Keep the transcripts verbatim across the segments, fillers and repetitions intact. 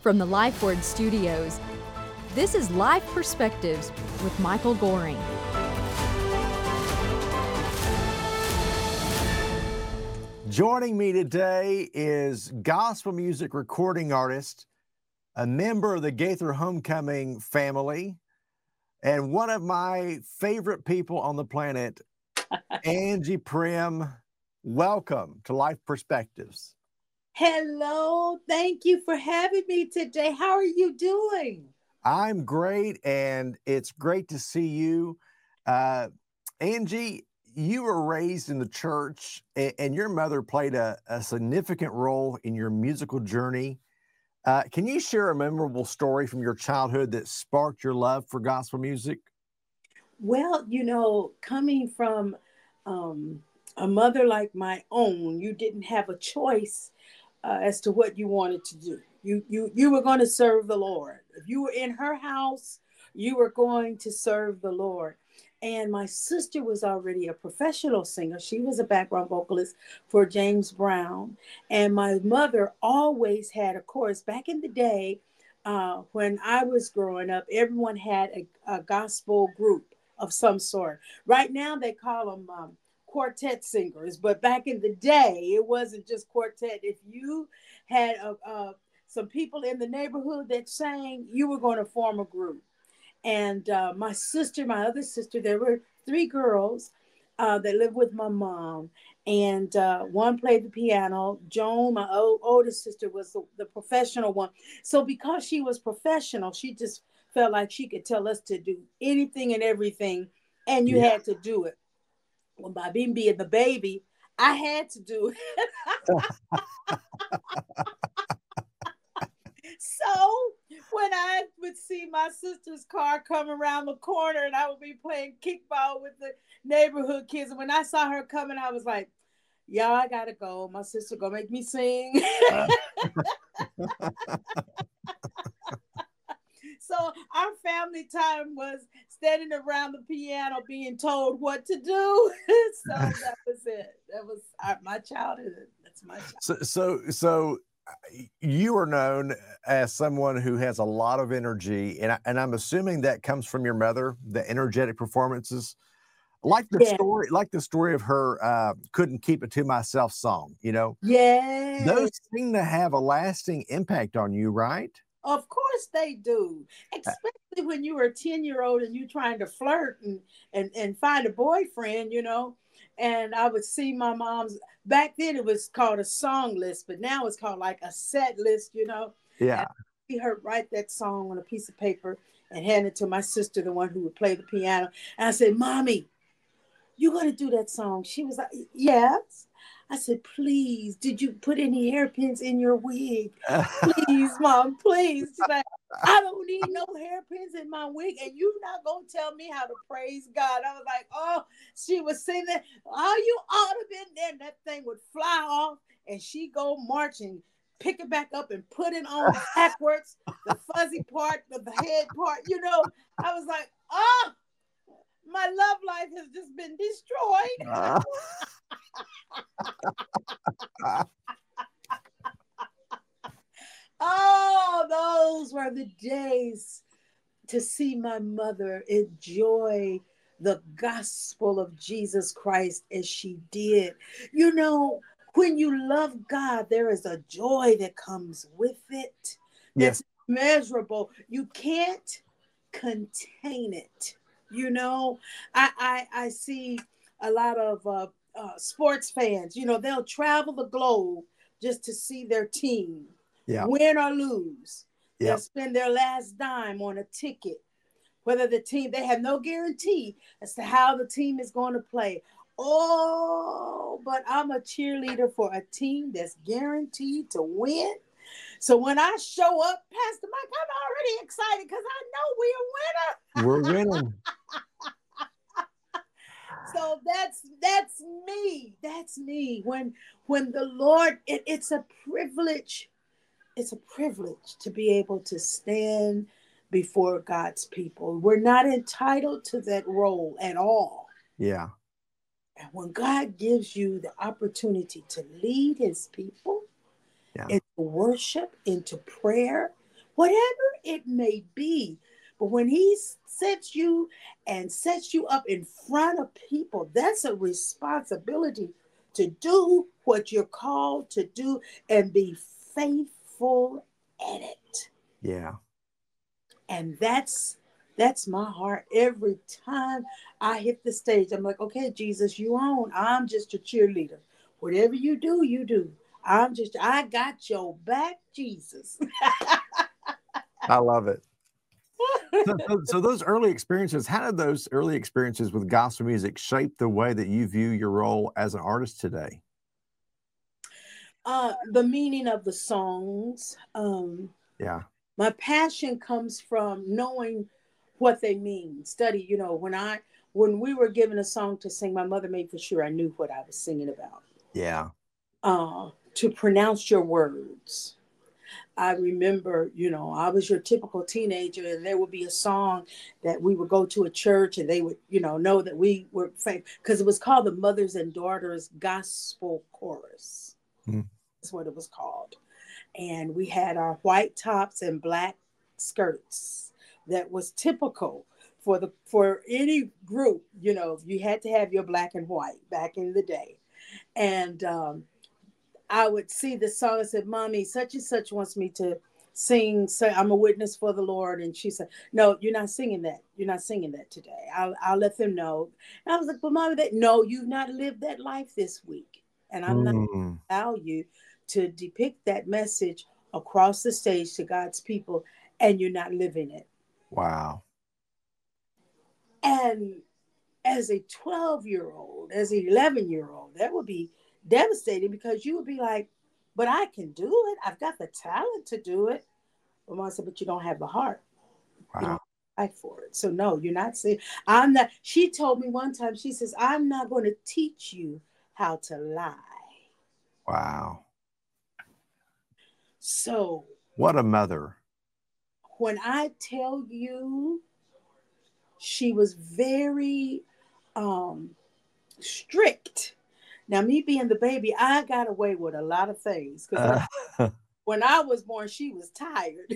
From the LifeWord Studios, this is Life Perspectives with Michael Goring. Joining me today is gospel music recording artist, a member of the Gaither Homecoming family, and one of my favorite people on the planet, Angie Prim. Welcome to Life Perspectives. Hello, thank you for having me today. How are you doing? I'm great, and it's great to see you. Uh, Angie, you were raised in the church, and, and your mother played a, a significant role in your musical journey. Uh, can you share a memorable story from your childhood that sparked your love for gospel music? Well, you know, coming from um, a mother like my own, you didn't have a choice uh, as to what you wanted to do. You you you were going to serve the Lord. If you were in her house, you were going to serve the Lord. And my sister was already a professional singer. She was a background vocalist for James Brown. And my mother always had, of course, back in the day, uh, when I was growing up, everyone had a, a gospel group of some sort. Right now, they call them um, quartet singers, but back in the day, it wasn't just quartet. If you had a, a, some people in the neighborhood that sang, you were going to form a group. And uh, my sister, my other sister, there were three girls uh, that lived with my mom. And uh, one played the piano. Joan, my old, oldest sister, was the, the professional one. So because she was professional, she just felt like she could tell us to do anything and everything. And you Yeah. had to do it. Well, by being being the baby, I had to do it. So when I would see my sister's car come around the corner and I would be playing kickball with the neighborhood kids, and when I saw her coming, I was like, y'all, I gotta go. My sister gonna make me sing. So our family time was standing around the piano being told what to do. So that was it. That was our, my childhood. That's my childhood. So, so, so you are known as someone who has a lot of energy, and I, and I'm assuming that comes from your mother, the energetic performances. Like the Yeah. story, like the story of her uh, "Couldn't Keep It to Myself" song. You know, Yeah. those seem to have a lasting impact on you, right? Of course they do, especially when you were a ten-year-old and you're trying to flirt and, and, and find a boyfriend, you know. And I would see my mom's, back then it was called a song list, but now it's called like a set list, you know. Yeah. And I see her write that song on a piece of paper and hand it to my sister, the one who would play the piano. And I said, Mommy, you going to do that song? She was like, yes. I said, please, did you put any hairpins in your wig? Please, Mom, please. She's like, I don't need no hairpins in my wig, and you're not going to tell me how to praise God. I was like, oh, she was singing that. Oh, you ought to have been there. And that thing would fly off, and she go marching, pick it back up and put it on backwards, the fuzzy part, the head part, you know. I was like, oh, my love life has just been destroyed. Oh, those were the days to see my mother enjoy the gospel of Jesus Christ as she did. You know, when you love God, there is a joy that comes with it that's Yes. measurable. You can't contain it. You know, I I, I see a lot of uh, uh, sports fans. You know, they'll travel the globe just to see their team Yeah. win or lose. Yeah. They'll spend their last dime on a ticket. Whether the team, they have no guarantee as to how the team is going to play. Oh, but I'm a cheerleader for a team that's guaranteed to win. So when I show up, Pastor Mike, I'm already excited because I know we're a winner. We're winning. So that's that's me. That's me. When when the Lord, it, it's a privilege. It's a privilege to be able to stand before God's people. We're not entitled to that role at all. Yeah. And when God gives you the opportunity to lead his people Yeah. into worship, into prayer, whatever it may be. But when he sets you and sets you up in front of people, that's a responsibility to do what you're called to do and be faithful at it. Yeah. And that's that's my heart. Every time I hit the stage, I'm like, okay, Jesus, you own. I'm just a cheerleader. Whatever you do, you do. I'm just, I got your back, Jesus. I love it. So, so, so those early experiences, how did those early experiences with gospel music shape the way that you view your role as an artist today? Uh, the meaning of the songs. Um, Yeah. my passion comes from knowing what they mean. Study, you know, when I when we were given a song to sing, my mother made for sure I knew what I was singing about. Yeah. Uh, to pronounce your words. I remember, you know, I was your typical teenager, and there would be a song that we would go to a church, and they would, you know, know that we were famous because it was called the Mothers and Daughters Gospel Chorus. Mm. That's what it was called. And we had our white tops and black skirts. That was typical for the for any group. You know, you had to have your black and white back in the day. And um, I would see the song and said, Mommy, such and such wants me to sing. Say, I'm a witness for the Lord. And she said, no, you're not singing that. You're not singing that today. I'll, I'll let them know. And I was like, but Mommy, that, no, you've not lived that life this week. And I'm not Mm. allow you to depict that message across the stage to God's people, and you're not living it. Wow. And as a twelve-year-old, as an eleven-year-old, that would be devastating because you would be like, but I can do it. I've got the talent to do it. But Mom said, but you don't have the heart. Wow. You don't fight for it. So no, you're not saying, I'm not. She told me one time, she says, I'm not going to teach you how to lie. Wow. So what a mother. When I tell you, she was very um, strict. Now, me being the baby, I got away with a lot of things because uh. when I was born, she was tired.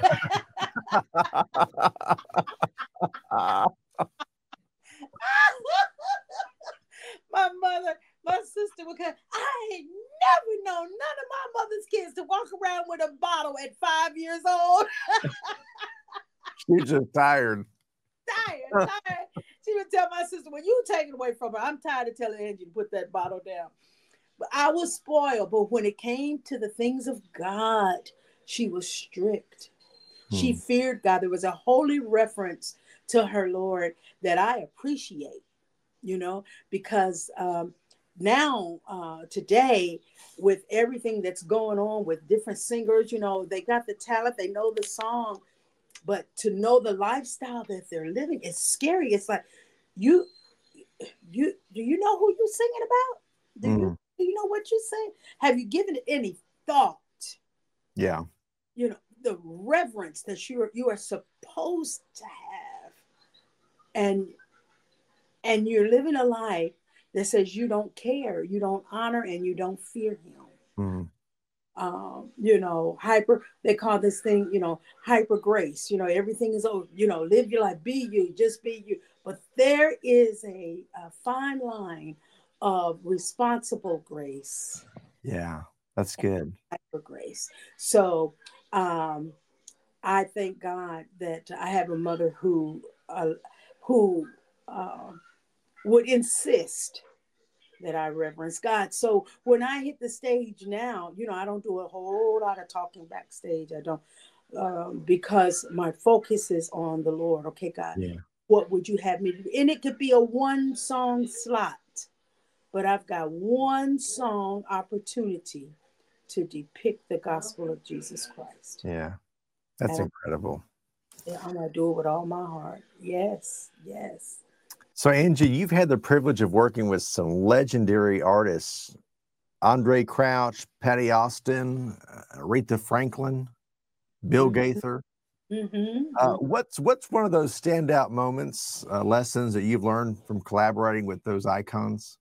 My mother, my sister would come. I ain't never known none of my mother's kids to walk around with a bottle at five years old. She's just tired. Tired, tired. She would tell my sister, when you take it away from her, I'm tired of telling Angie to put that bottle down. But I was spoiled. But when it came to the things of God, she was strict. Hmm. She feared God. There was a holy reference to her Lord that I appreciate, you know, because um, now, uh, today, with everything that's going on with different singers, you know, they got the talent, they know the song, but to know the lifestyle that they're living is scary. It's like, you, you, do you know who you're singing about? Do mm. you, do you know what you're saying? Have you given it any thought? Yeah. You know, the reverence that you are, you are supposed to have. And, and you're living a life that says you don't care, you don't honor, and you don't fear him. Mm. Um, you know, hyper, they call this thing, you know, hyper grace. You know, everything is, oh, you know, live your life, be you, just be you. But there is a, a fine line of responsible grace. Yeah, that's good. Hyper grace. So um, I thank God that I have a mother who, uh, who uh, would insist that I reverence God. So when I hit the stage now, you know, I don't do a whole lot of talking backstage. I don't, um, because my focus is on the Lord. Okay, God, yeah. What would you have me do? And it could be a one song slot, but I've got one song opportunity to depict the gospel of Jesus Christ. Yeah, that's and incredible. Yeah, I'm going to do it with all my heart. Yes, yes. So, Angie, you've had the privilege of working with some legendary artists, Andre Crouch, Patty Austin, uh, Aretha Franklin, Bill mm-hmm. Gaither. Mm-hmm. Uh, what's what's one of those standout moments, uh, lessons that you've learned from collaborating with those icons?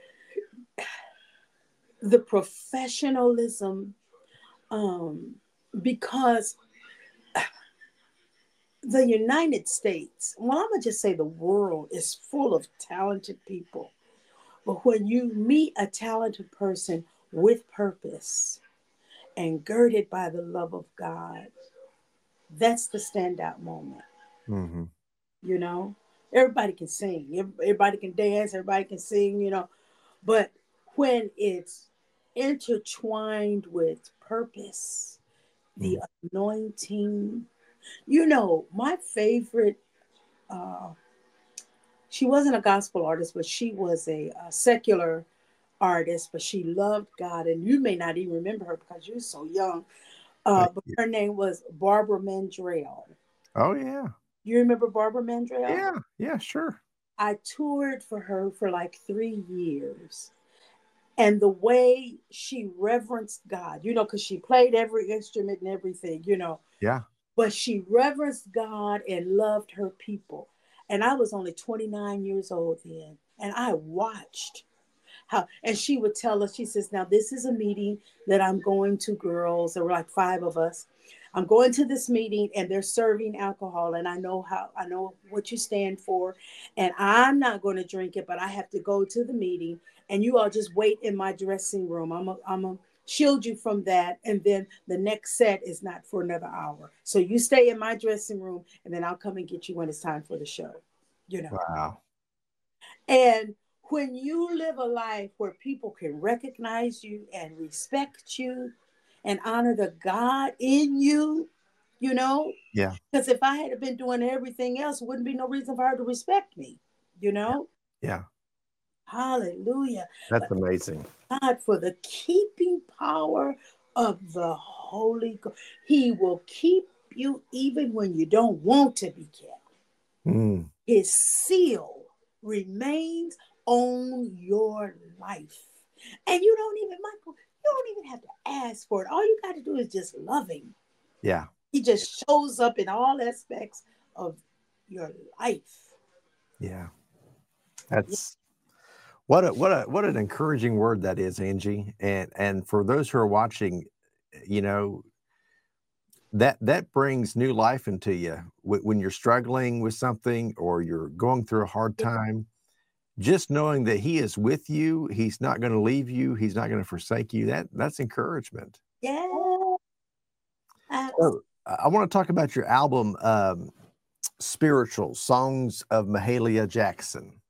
The professionalism um, because the United States, well, I'm going to just say the world is full of talented people. But when you meet a talented person with purpose and girded by the love of God, that's the standout moment. Mm-hmm. You know, everybody can sing, everybody can dance, everybody can sing, you know, but when it's intertwined with purpose, the Mm-hmm. anointing, you know, my favorite, uh, she wasn't a gospel artist, but she was a, a secular artist, but she loved God. And you may not even remember her because you're so young. Uh, Thank but you. her name was Barbara Mandrell. Oh yeah. You remember Barbara Mandrell? Yeah. Yeah. Sure. I toured for her for like three years. And the way she reverenced God, you know, because she played every instrument and everything, you know, Yeah. but she reverenced God and loved her people. And I was only twenty-nine years old then. And I watched how, and she would tell us, she says, now this is a meeting that I'm going to, girls. There were like five of us. I'm going to this meeting and they're serving alcohol. And I know how, I know what you stand for. And I'm not going to drink it, but I have to go to the meeting. And you all just wait in my dressing room. I'm a, I'm a, shield you from that. And then the next set is not for another hour. So you stay in my dressing room and then I'll come and get you when it's time for the show, you know. Wow. And when you live a life where people can recognize you and respect you and honor the God in you, you know, Yeah. because if I had been doing everything else, it wouldn't be no reason for her to respect me, you know. Yeah. Hallelujah. That's But amazing. God, for the keeping power of the Holy Ghost, He will keep you even when you don't want to be kept. Mm. His seal remains on your life. And you don't even, Michael, you don't even have to ask for it. All you got to do is just love him. Yeah. He just shows up in all aspects of your life. Yeah. That's what a what a what an encouraging word that is, Angie. And and for those who are watching, you know, that that brings new life into you Wh- when you're struggling with something or you're going through a hard time. Just knowing that He is with you, He's not going to leave you, He's not going to forsake you. That that's encouragement. Yeah. Absolutely. So I I want to talk about your album, um, Spiritual Songs of Mahalia Jackson.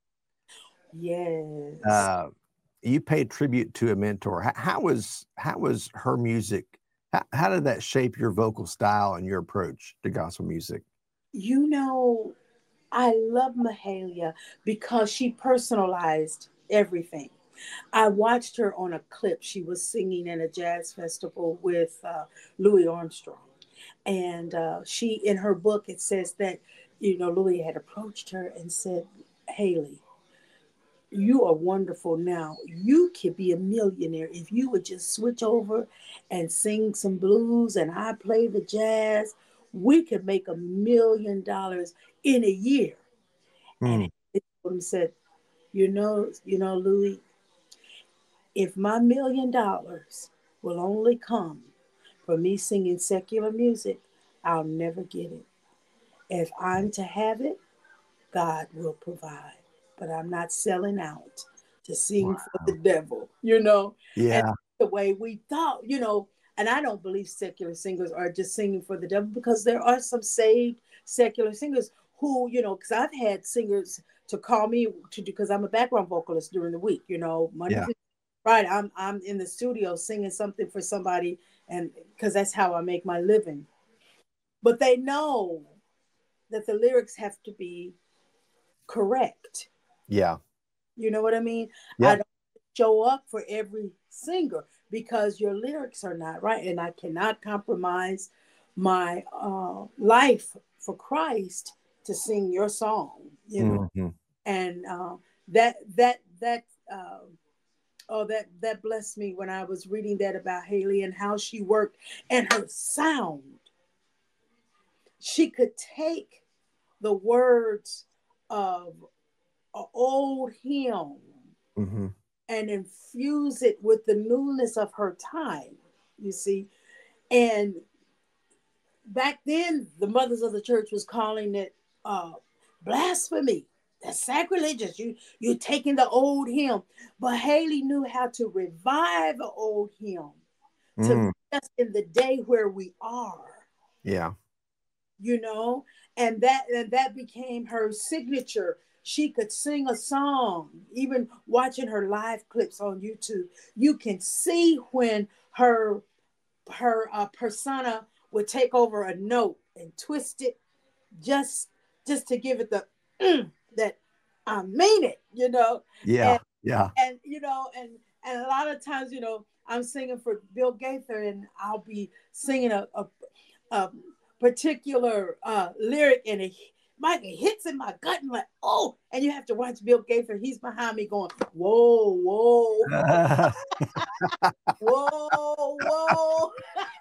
Yes. Uh, you paid tribute to a mentor. How, how was how was her music? How, how did that shape your vocal style and your approach to gospel music? You know, I love Mahalia because she personalized everything. I watched her on a clip. She was singing in a jazz festival with uh, Louis Armstrong. And uh, she, in her book, it says that, you know, Louis had approached her and said, Haley, you are wonderful now. You could be a millionaire if you would just switch over and sing some blues and I play the jazz. We could make a million dollars in a year. And Hmm. he said, you know, you know, Louis, if my million dollars will only come from me singing secular music, I'll never get it. If I'm to have it, God will provide. But I'm not selling out to sing for the Wow. devil, you know? And Yeah. the way we thought, you know, and I don't believe secular singers are just singing for the devil because there are some saved secular singers who, you know, because I've had singers to call me to do because I'm a background vocalist during the week, you know, Monday Yeah. through Friday, I'm I'm in the studio singing something for somebody, and because that's how I make my living. But they know that the lyrics have to be correct. Yeah. You know what I mean? I Yeah. don't show up for every singer because your lyrics are not right, and I cannot compromise my uh, life for Christ to sing your song. You know, Hmm. and uh, that that that. Uh, Oh, that that blessed me when I was reading that about Haley and how she worked and her sound. She could take the words of an old hymn Hmm. and infuse it with the newness of her time, you see. And back then the mothers of the church was calling it uh, blasphemy. That's sacrilegious. You you're taking the old hymn. But Haley knew how to revive an old hymn to Mm, meet us in the day where we are. yeah. You know, and that and that became her signature. She could sing a song. Even watching her live clips on YouTube, you can see when her her uh, persona would take over a note and twist it just just to give it the mm, that I mean it, you know. Yeah. And Yeah. and you know, and and a lot of times, you know, I'm singing for Bill Gaither, and I'll be singing a a, a particular uh, lyric, and it Mike it hits in my gut, and like, oh, and you have to watch Bill Gaither. He's behind me going, whoa, whoa, whoa, whoa.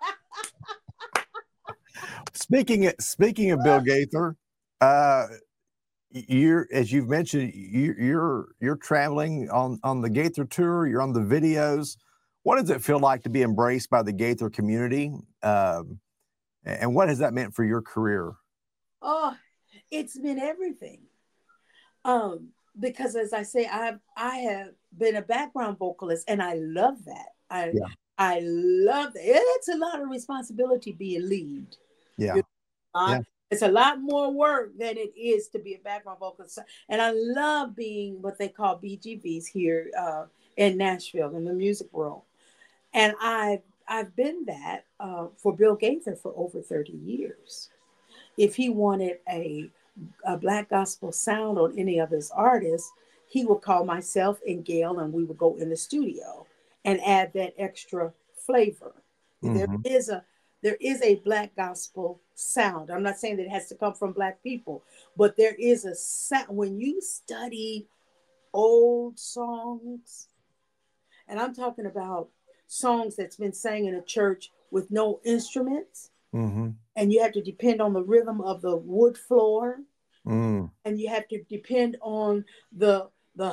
Speaking speaking of Bill Gaither, uh, you're as you've mentioned, you, you're you're traveling on on the Gaither tour. You're on the videos. What does it feel like to be embraced by the Gaither community? Um, and what has that meant for your career? Oh, it's been everything. Um, because as I say, I've I have been a background vocalist, and I love that. I Yeah. I love that. It's a lot of responsibility being lead. Yeah. You know, Yeah. it's a lot more work than it is to be a background vocalist. And I love being what they call B G Vs here uh, in Nashville in the music world. And I've I've been that uh, for Bill Gaither for over thirty years. If he wanted a a black gospel sound on any of his artists, he would call myself and Gail, and we would go in the studio and add that extra flavor. There Mm-hmm. is a there is a black gospel sound. I'm not saying that it has to come from black people, but there is a sound when you study old songs, and I'm talking about songs that's been sang in a church with no instruments, Mm-hmm. and you have to depend on the rhythm of the wood floor, Mm. and you have to depend on the the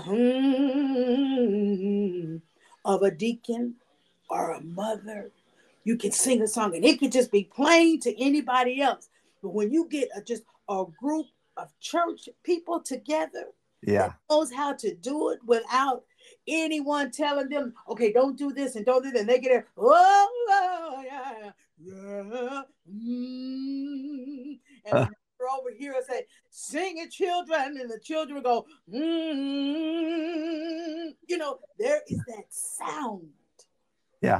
hmm of a deacon or a mother. You can sing a song, and it could just be plain to anybody else. But when you get a, just a group of church people together Yeah. that knows how to do it without anyone telling them, okay, don't do this and don't do that, and they get there, oh, oh yeah, yeah, mm. And Uh, when they're over here and say, sing it, children, and the children go, mm. You know, there is that sound. yeah.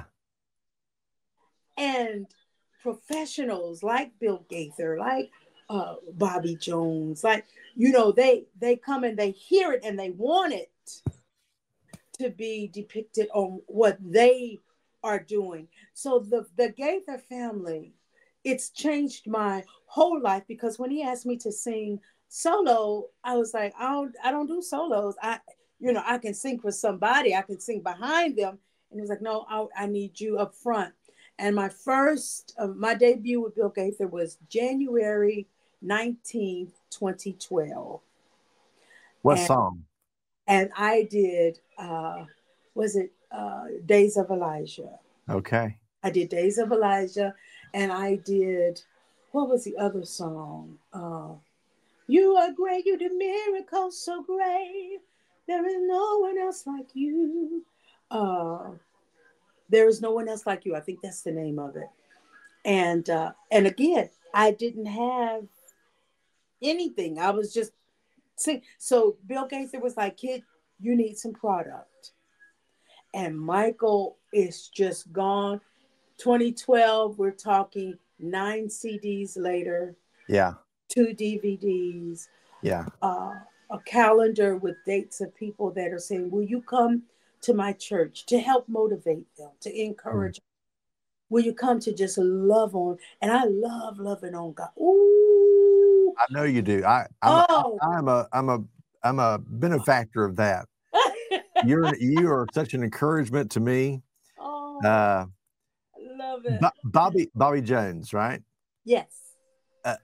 And professionals like Bill Gaither, like uh, Bobby Jones, like, you know, they they come and they hear it and they want it to be depicted on what they are doing. So the the Gaither family, it's changed my whole life, because when he asked me to sing solo, I was like, I don't I don't do solos. I you know I can sing for somebody, I can sing behind them, and he was like, no, I, I need you up front. And my first, uh, my debut with Bill Gaither was January nineteenth, twenty twelve. What And, song? and I did, uh, was it uh, Days of Elijah? Okay. I did Days of Elijah, and I did, what was the other song? Uh, you are great, you do miracles so great. There is no one else like you. Uh, there is no one else like you. I think that's the name of it. And uh, and again, I didn't have anything. I was just sing. So Bill Gaither was like, "Kid, you need some product." And Michael is just gone. twenty twelve, we're talking nine C Ds later, Yeah. two D V Ds, Yeah. uh, a calendar with dates of people that are saying, "Will you come to my church to help motivate them, to Mm. encourage? Will you come to just love on?" And I love loving on God. Ooh, I know you do. I, I'm, a, oh, I'm a, I'm a, I'm a benefactor of that. You're, you are such an encouragement to me. oh, Uh, I love it. Bo- Bobby, Bobby Jones, right? Yes. Uh,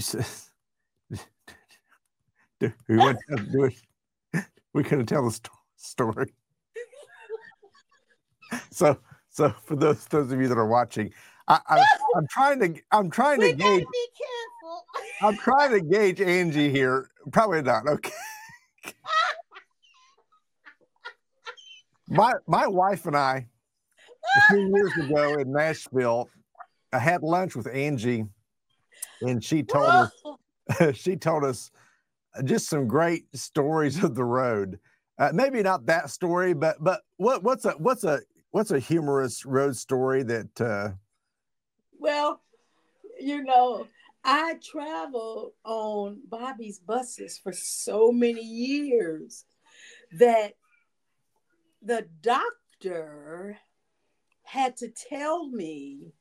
do we want to do it? We're going to tell the sto- story. So, so for those those of you that are watching, I, I, I'm trying to. I'm trying We to gotta gauge. be careful. I'm trying to gauge Angie here. Probably not. Okay. My my wife and I, a few years ago in Nashville, I had lunch with Angie, and she told us she told us just some great stories of the road. Uh, maybe not that story, but but what what's a what's a what's a humorous road story that? Uh, Well, you know, I traveled on Bobby's buses for so many years that the doctor had to tell me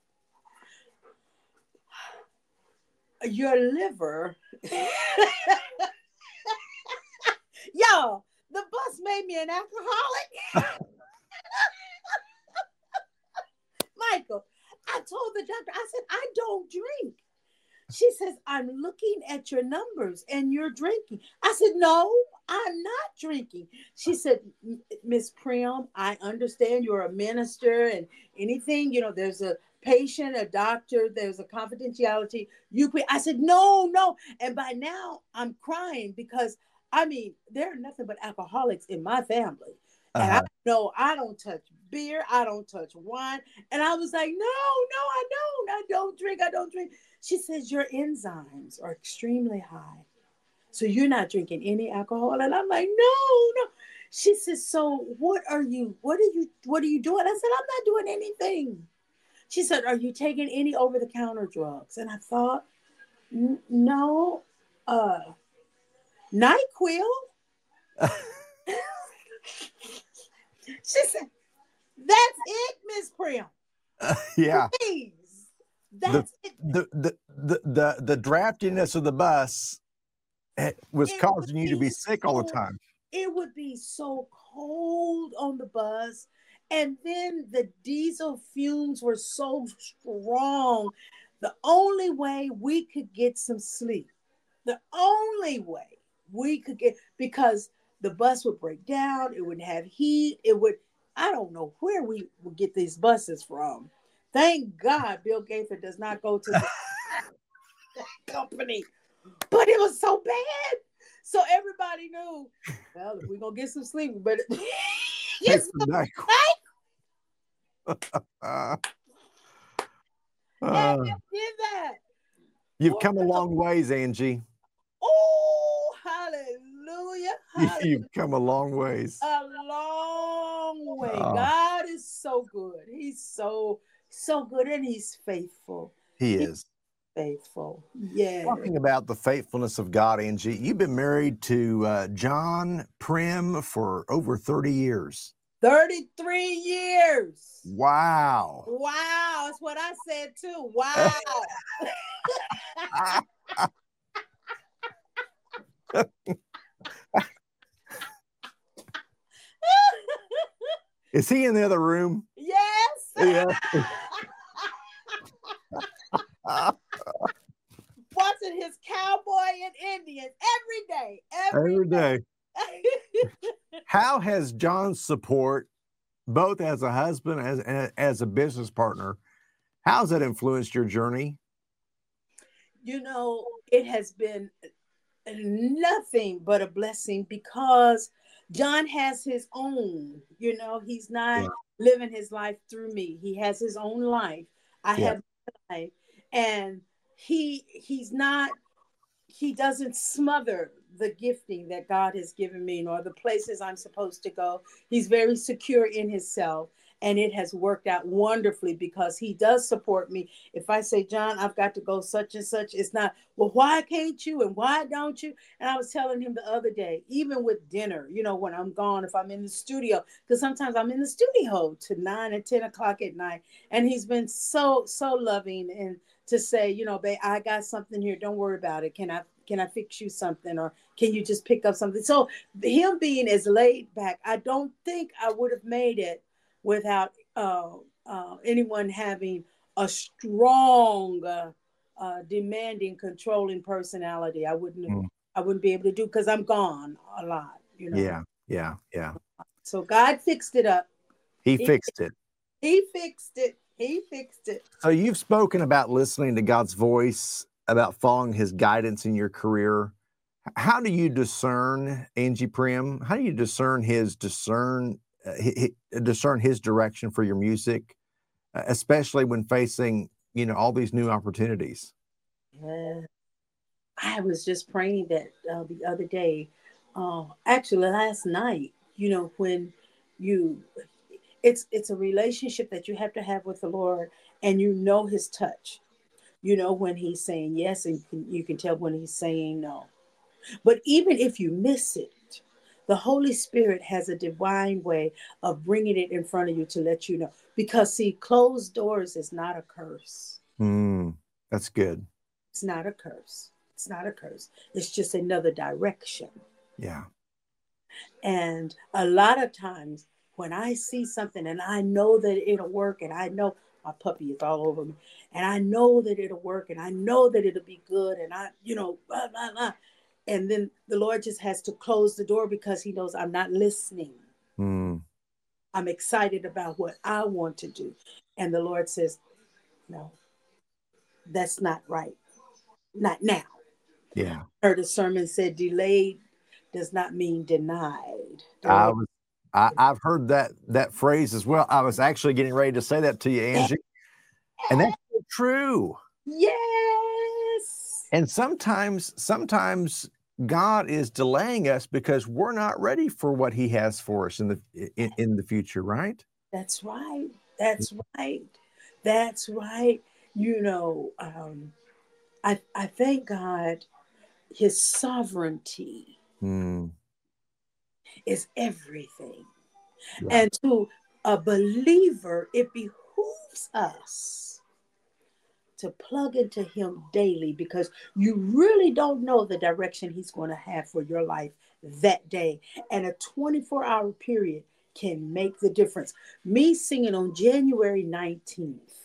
your liver. Yo, the bus made me an alcoholic. Michael, I told the doctor, I said, I don't drink. She says, I'm looking at your numbers and you're drinking. I said, no, I'm not drinking. She said, Miss Prim, I understand you're a minister and anything, you know, there's a patient, a doctor, there's a confidentiality. You quit. I said, no, no. And by now I'm crying because, I mean, there are nothing but alcoholics in my family. And uh-huh. I know I don't touch beer. I don't touch wine. And I was like, no, no, I don't. I don't drink. I don't drink. She says, your enzymes are extremely high. So you're not drinking any alcohol. And I'm like, no, no. She says, so what are you, what are you, what are you doing? I said, I'm not doing anything. She said, are you taking any over-the-counter drugs? And I thought, no, uh, NyQuil. She said, that's it, Miss Prim. Uh, yeah. Please. That's the, it. The, the, the, the, the draftiness of the bus was It causing you to be so, sick all the time. It would be so cold on the bus. And then the diesel fumes were so strong. The only way we could get some sleep, the only way we could get, because the bus would break down, it would have heat, it would, I don't know where we would get these buses from. Thank God Bill Gaither does not go to the company. But it was so bad. So everybody knew, well, if we're going to get some sleep, we better get some night. uh, And I did that. You've come a long ways, Angie. Oh, hallelujah. hallelujah. You've come a long ways. A long way. Oh. God is so good. He's so, so good, and he's faithful. He he's is. Faithful. Yeah. Talking about the faithfulness of God, Angie, you've been married to uh, John Prim for over thirty years. thirty-three years. Wow. Wow. That's what I said too. Wow. Is he in the other room? Yes. Yeah. Watching his cowboy and Indians every day. Every, every day. day. How has John's support, both as a husband and as, as a business partner, how's that influenced your journey? You know, it has been nothing but a blessing because John has his own, you know, he's not yeah. living his life through me. He has his own life. I yeah. have my life. And he he's not, he doesn't smother the gifting that God has given me, nor the places I'm supposed to go. He's very secure in himself. And it has worked out wonderfully because he does support me. If I say, John, I've got to go such and such, it's not, well, why can't you? And why don't you? And I was telling him the other day, even with dinner, you know, when I'm gone, if I'm in the studio, because sometimes I'm in the studio to nine and ten o'clock at night. And he's been so, so loving and to say, you know, babe, I got something here. Don't worry about it. Can I, can I fix you something? Or can you just pick up something? So him being as laid back, I don't think I would have made it without uh, uh, anyone having a strong, uh, uh, demanding, controlling personality. I wouldn't, mm. I wouldn't be able to do because I'm gone a lot, you know. Yeah, yeah, yeah. So God fixed it up. He, he fixed it. He fixed it. He fixed it. So you've spoken about listening to God's voice, about following his guidance in your career. How do you discern, Angie Prim? How do you discern his discern uh, hi- hi- discern his direction for your music, uh, especially when facing, you know, all these new opportunities? Yeah. I was just praying that uh, the other day, uh, actually last night. You know, when you, it's it's a relationship that you have to have with the Lord, and you know His touch. You know when He's saying yes, and you can tell when He's saying no. But even if you miss it, the Holy Spirit has a divine way of bringing it in front of you to let you know. Because, see, closed doors is not a curse. Mm, that's good. It's not a curse. It's not a curse. It's just another direction. Yeah. And a lot of times when I see something and I know that it'll work, and I know my puppy is all over me, and I know that it'll work, and I know that it'll be good, and I, you know, blah, blah, blah. And then the Lord just has to close the door because he knows I'm not listening. Mm, I'm excited about what I want to do. And the Lord says, no, that's not right. Not now. yeah. Heard a sermon said delayed does not mean denied. I Delayed. was I, I've heard that that phrase as well. I was actually getting ready to say that to you, Angie. And that's so true. Yes. And sometimes, sometimes God is delaying us because we're not ready for what he has for us in the in, in the future, right? That's right. That's right. That's right. You know, um, I I thank God his sovereignty Mm, is everything. yeah. And to a believer, it behooves us to plug into him daily because you really don't know the direction he's going to have for your life that day. And a twenty-four hour period can make the difference. Me singing on January nineteenth,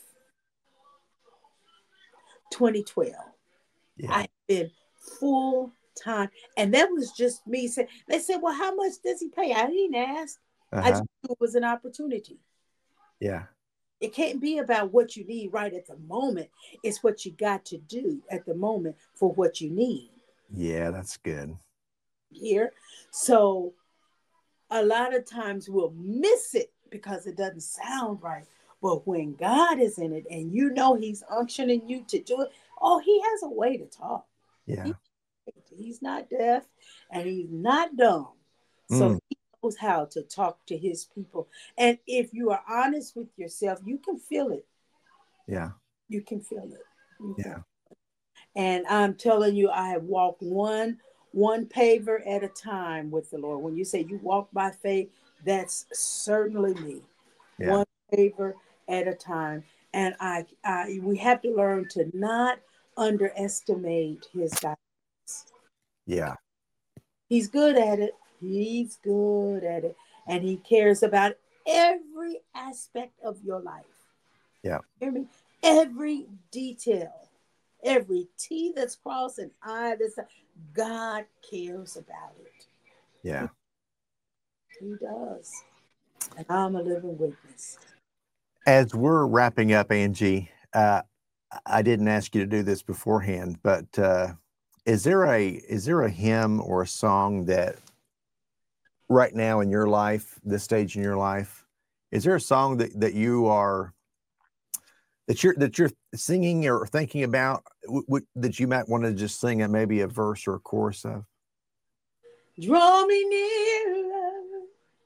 twenty twelve, Yeah. I've been full time. And that was just me saying, they said, well, how much does he pay? I didn't ask. I Uh-huh. just knew it was an opportunity. Yeah. It can't be about what you need right at the moment. It's what you got to do at the moment for what you need Yeah, that's good. here. So a lot of times we'll miss it because it doesn't sound right. But when God is in it and you know he's unctioning you to do it, oh, he has a way to talk. Yeah. He, he's not deaf and he's not dumb. So Mm, he knows how to talk to his people. And if you are honest with yourself, you can feel it. yeah. You can feel it. You can. Yeah. And I'm telling you, I have walked one one paver at a time with the Lord. When you say you walk by faith, that's certainly me. Yeah. One paver at a time. And I, I we have to learn to not underestimate his guidance. Yeah. He's good at it. He's good at it. And he cares about every aspect of your life. Yeah. Hear me? Every detail. Every T that's crossed and I that's God cares about it. Yeah. He does. And I'm a living witness. As we're wrapping up, Angie, uh, I didn't ask you to do this beforehand, but uh, is there a is there a hymn or a song that right now in your life, this stage in your life, is there a song that, that you are that you're that you're singing or thinking about w- w- that you might want to just sing a, maybe a verse or a chorus of? Draw me nearer,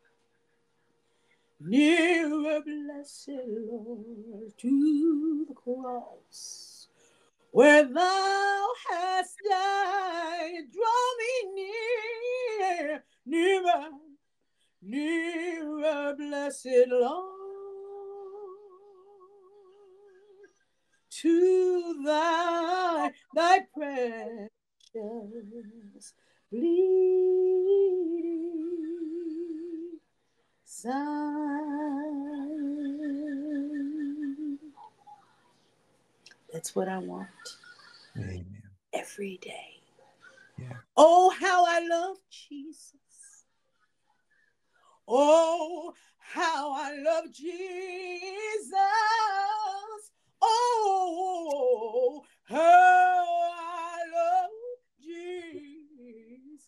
nearer, blessed Lord, to the cross where thou hast died. Draw me near, nearer, nearer, blessed Lord, to thy thy precious bleeding side. That's what I want Amen. every day. Yeah. Oh, how I love Jesus. Oh, how I love Jesus. Oh, how I love Jesus.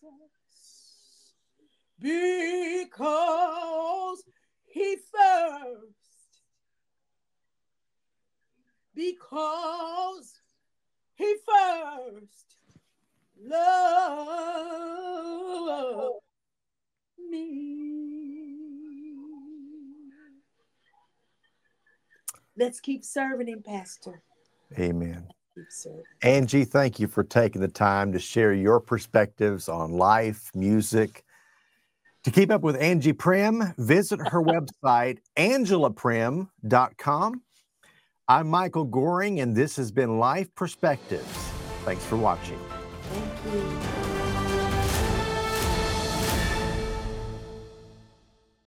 Because he first, because he first loved me. Let's keep serving him, Pastor. Amen. Keep serving. Angie, thank you for taking the time to share your perspectives on life, music. To keep up with Angie Prim, visit her website, angela prim dot com. I'm Michael Goring, and this has been Life Perspectives. Thanks for watching. Thank you.